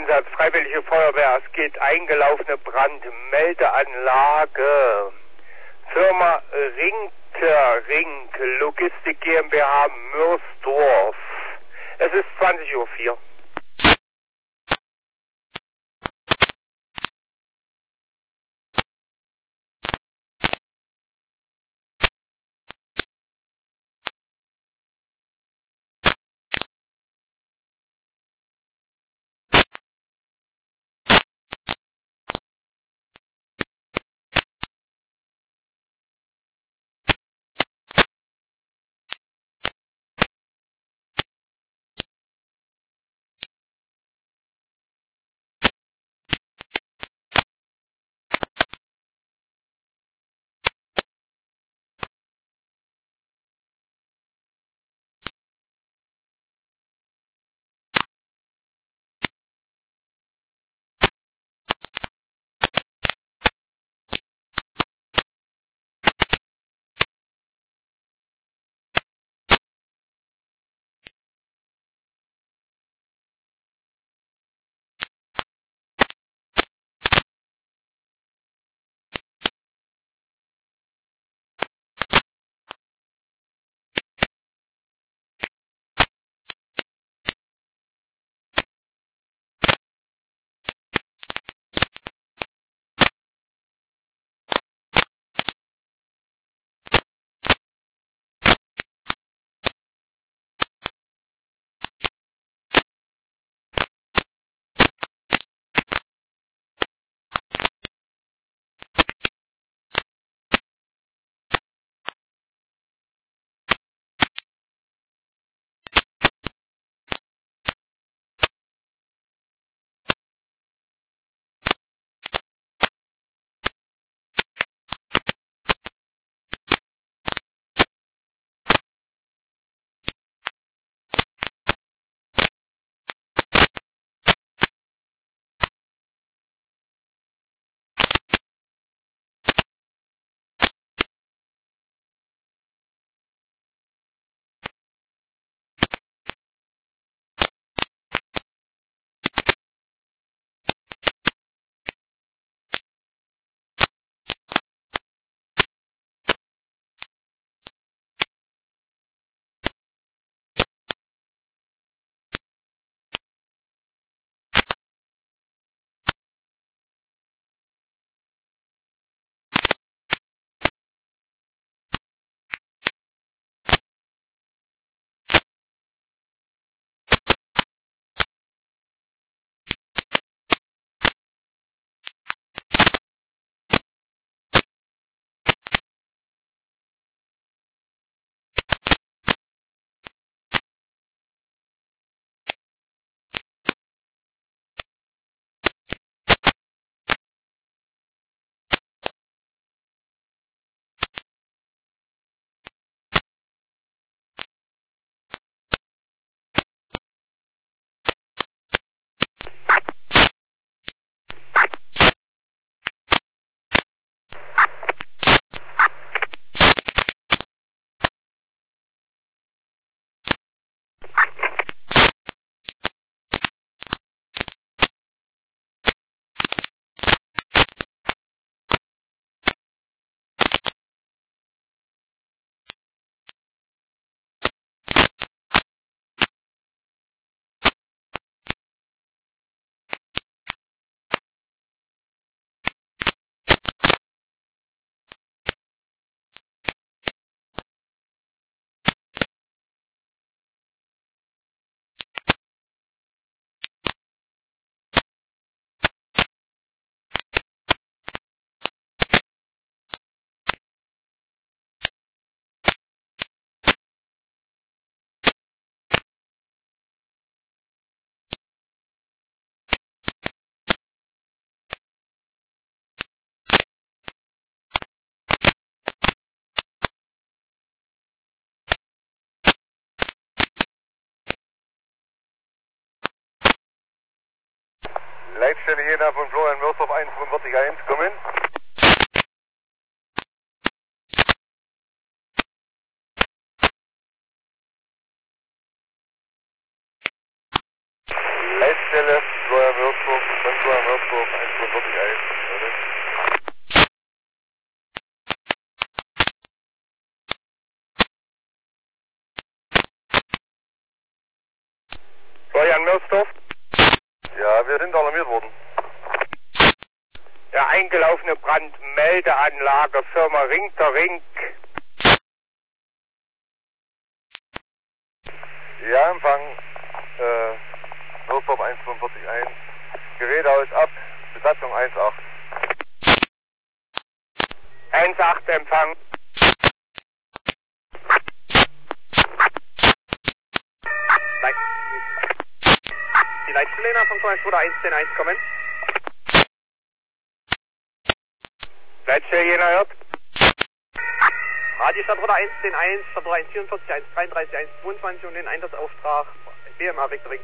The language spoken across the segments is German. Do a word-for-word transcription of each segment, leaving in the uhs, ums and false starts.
Einsatz, Freiwillige Feuerwehr, es geht eingelaufene Brandmeldeanlage. Firma Ringter Logistik GmbH Mürsdorf. Es ist zwanzig Uhr vier. Leitstelle Jena von Florian Mürsdorf einundfünfzig eins, kommen. Leitstelle Florian Mürsdorf. Mörsdorf. Ja, wir sind alarmiert worden. Der eingelaufene Brandmeldeanlage, Firma Ring der Ring. Ja, Empfang. Äh, Mörsdorf eins vier eins eins. Gerätehaus ab. Besatzung eins acht. eins acht Empfang. Die Leitstelle von Konstruktor eins zehn eins kommen. Leitstelle Jena hört. Radio Stadtruder eins zehn eins, Stadtruder eins vierundvierzig, eins dreiunddreißig, eins zweiundzwanzig und den Einsatzauftrag B M A Vectoring.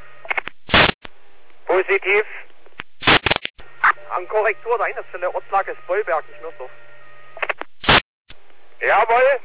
Positiv. An Korrektur der Einsatzstelle, Ortslage ist Bollberg, nicht Mörsdorf. Jawohl.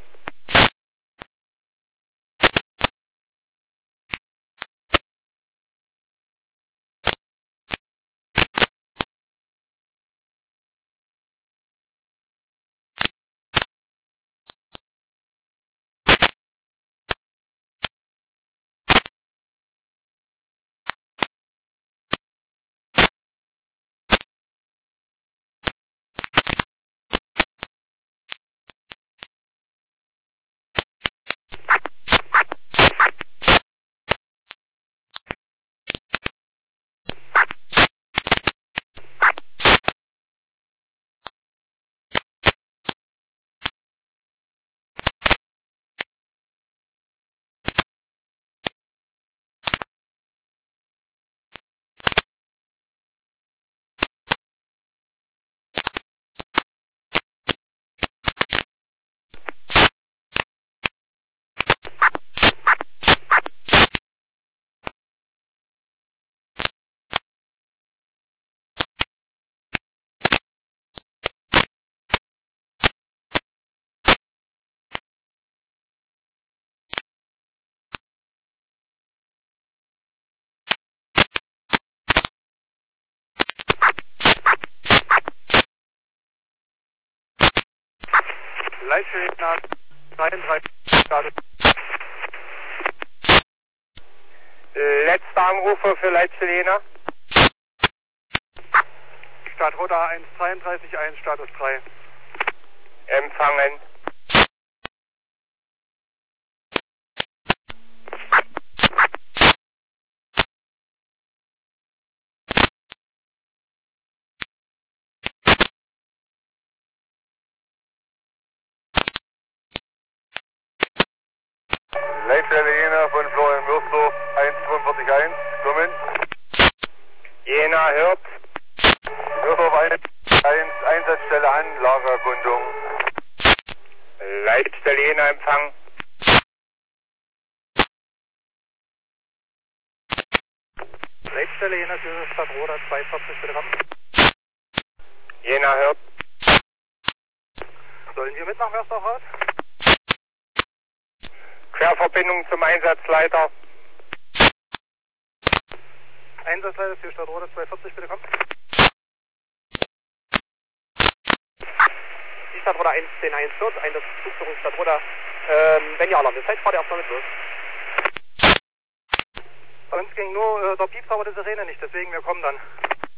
Leitstelle dreiunddreißig, Status. Letzter Anrufer für Leitstelle Jena. Stadtruder eins dreiunddreißig, eins, Status drei. Empfangen. Leitstelle Jena von Florian Mörsdorf eins vier eins. Kommen. Jena hört. Mörsdorf eins eins. Einsatzstelle an. Lagererkundung. Leitstelle Jena Empfang. Leitstelle Jena für Stadtruder zweihundertvierzig, bitte ran. Jena hört. Sollen wir mit nach Mörsdorf raus? Querverbindung zum Einsatzleiter. Einsatzleiter für Stadtruder zweihundertvierzig, bitte kommen. Die Stadtruder eins zehn eins hört, Einsatzzugführung Stadtruder. Ähm, wenn ihr alarmiert seid, fahrt ihr erstmal mit los. Bei uns ging nur äh, der Piepser, aber die Sirene nicht, deswegen wir kommen dann.